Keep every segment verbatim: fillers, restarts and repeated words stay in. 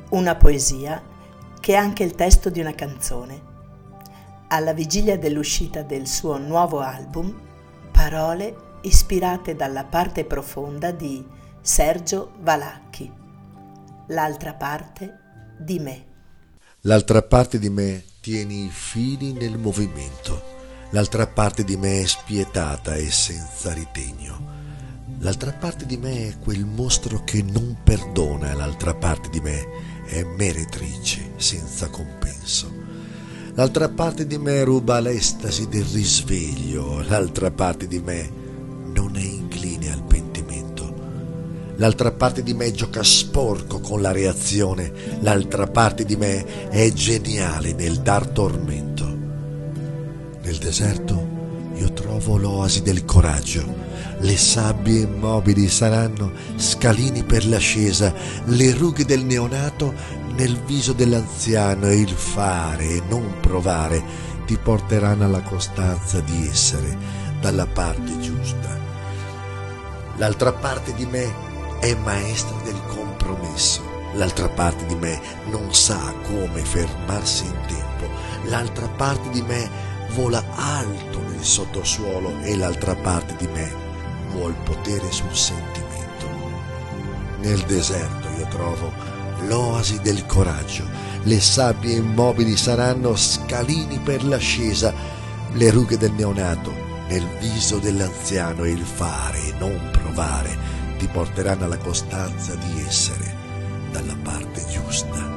Una poesia che è anche il testo di una canzone. Alla vigilia dell'uscita del suo nuovo album, parole ispirate dalla parte profonda di Sergio Valacchi. L'altra parte di me. L'altra parte di me tiene i fili nel movimento. L'altra parte di me è spietata e senza ritegno. L'altra parte di me è quel mostro che non perdona. L'altra parte di me è meretrice senza compenso. L'altra parte di me ruba l'estasi del risveglio. L'altra parte di me non è incline al pentimento. L'altra parte di me gioca sporco con la reazione. L'altra parte di me è geniale nel dar tormento. Nel deserto io trovo l'oasi del coraggio. Le sabbie immobili saranno scalini per l'ascesa, le rughe del neonato nel viso dell'anziano e il fare e non provare ti porteranno alla costanza di essere dalla parte giusta. L'altra parte di me è maestra del compromesso. L'altra parte di me non sa come fermarsi in tempo. L'altra parte di me vola alto nel sottosuolo e l'altra parte di me vuol potere sul sentimento. Nel deserto io trovo l'oasi del coraggio. Le sabbie immobili saranno scalini per l'ascesa, le rughe del neonato nel viso dell'anziano e il fare e non provare ti porteranno alla costanza di essere dalla parte giusta.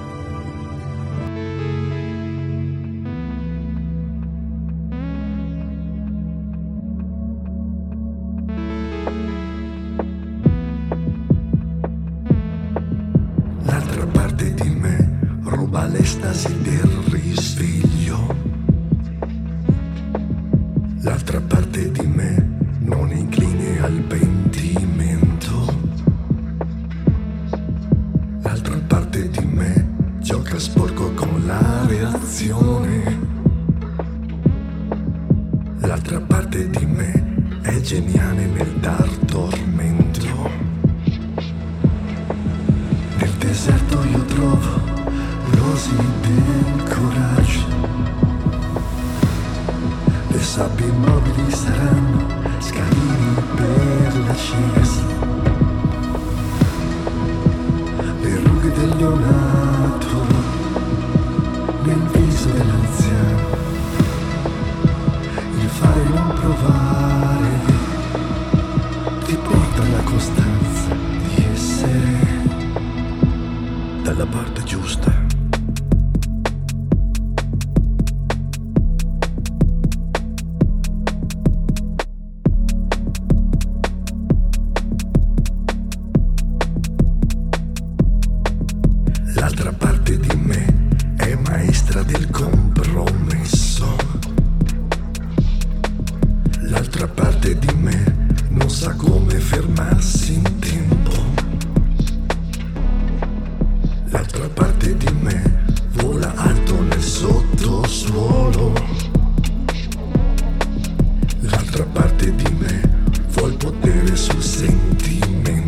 L'altra parte di me ruba l'estasi del risveglio. L'altra parte di me non è incline al pentimento. L'altra parte di me gioca sporco con la reazione. L'altra parte di me è geniale nel dar tormento. Nel deserto io trovo l'oasi del coraggio. Le sabbie immobili saranno scalini per l'ascesa. Le rughe del neonato nel viso dell'anziano. Il fare e non provare ti porta alla costanza di essere dalla parte giusta. L'altra parte di me è maestra del compromesso. L'altra parte di me non sa come fermarsi in tempo. L'altra parte di me vola alto nel sottosuolo. L'altra parte di me vuol potere sul sentimento.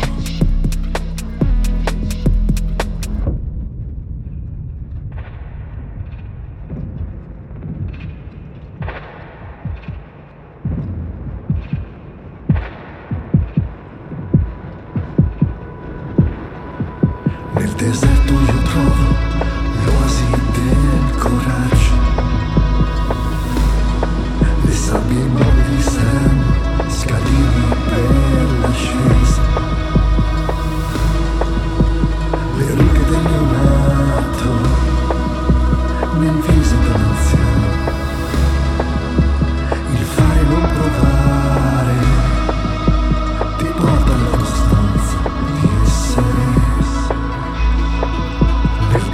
Nel deserto io trovo l'oasi del coraggio. Le sabbie immobili saranno scalini per l'ascesa. Le rughe del neonato nel viso dell'anziano. Il fare e non provare ti porta alla costanza di essere. Nel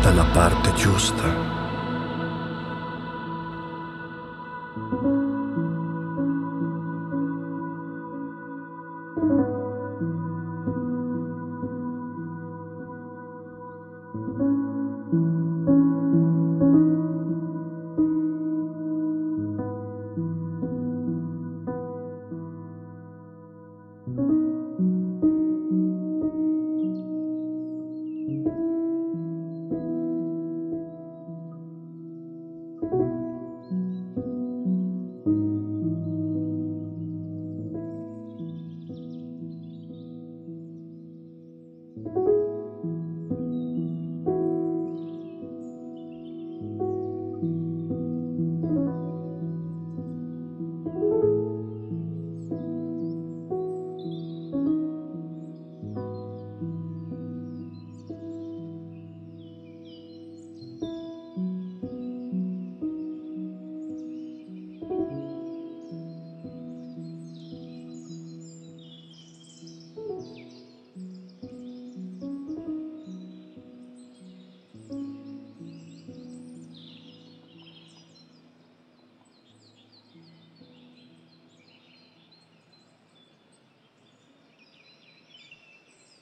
dalla parte giusta.